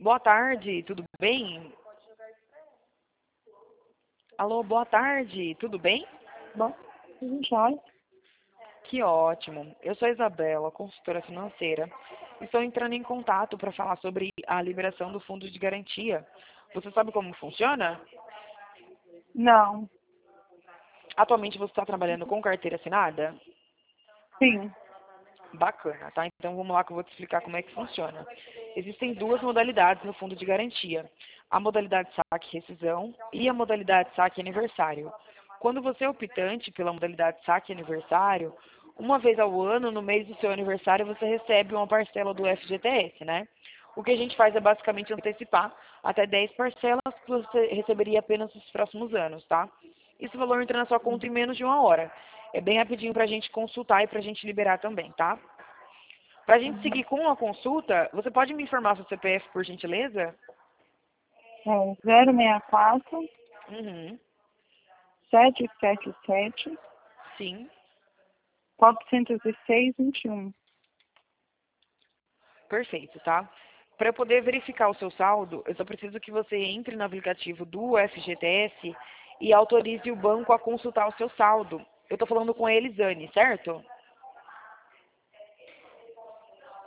Boa tarde, tudo bem? Alô, boa tarde, tudo bem? Bom, joia. Que ótimo. Eu sou a Isabela, consultora financeira. Estou entrando em contato para falar sobre a liberação do fundo de garantia. Você sabe como funciona? Não, Atualmente você está trabalhando com carteira assinada? sim. Bacana, tá? Então vamos lá que eu vou te explicar como é que funciona. Existem duas modalidades no fundo de garantia. A modalidade saque rescisão e a modalidade saque aniversário. Quando você é optante pela modalidade saque aniversário, uma vez ao ano, no mês do seu aniversário, você recebe uma parcela do FGTS, né? O que a gente faz é basicamente antecipar até 10 parcelas que você receberia apenas nos próximos anos, tá? Esse valor entra na sua conta em menos de uma hora. É bem rapidinho para a gente consultar e para a gente liberar também, tá? Para a gente seguir com a consulta, você pode me informar seu CPF, por gentileza? É 064 Uhum. 777 Sim. 406 21. Perfeito, tá? Para eu poder verificar o seu saldo, eu só preciso que você entre no aplicativo do FGTS e autorize o banco a consultar o seu saldo. Eu estou falando com a Elisane, certo?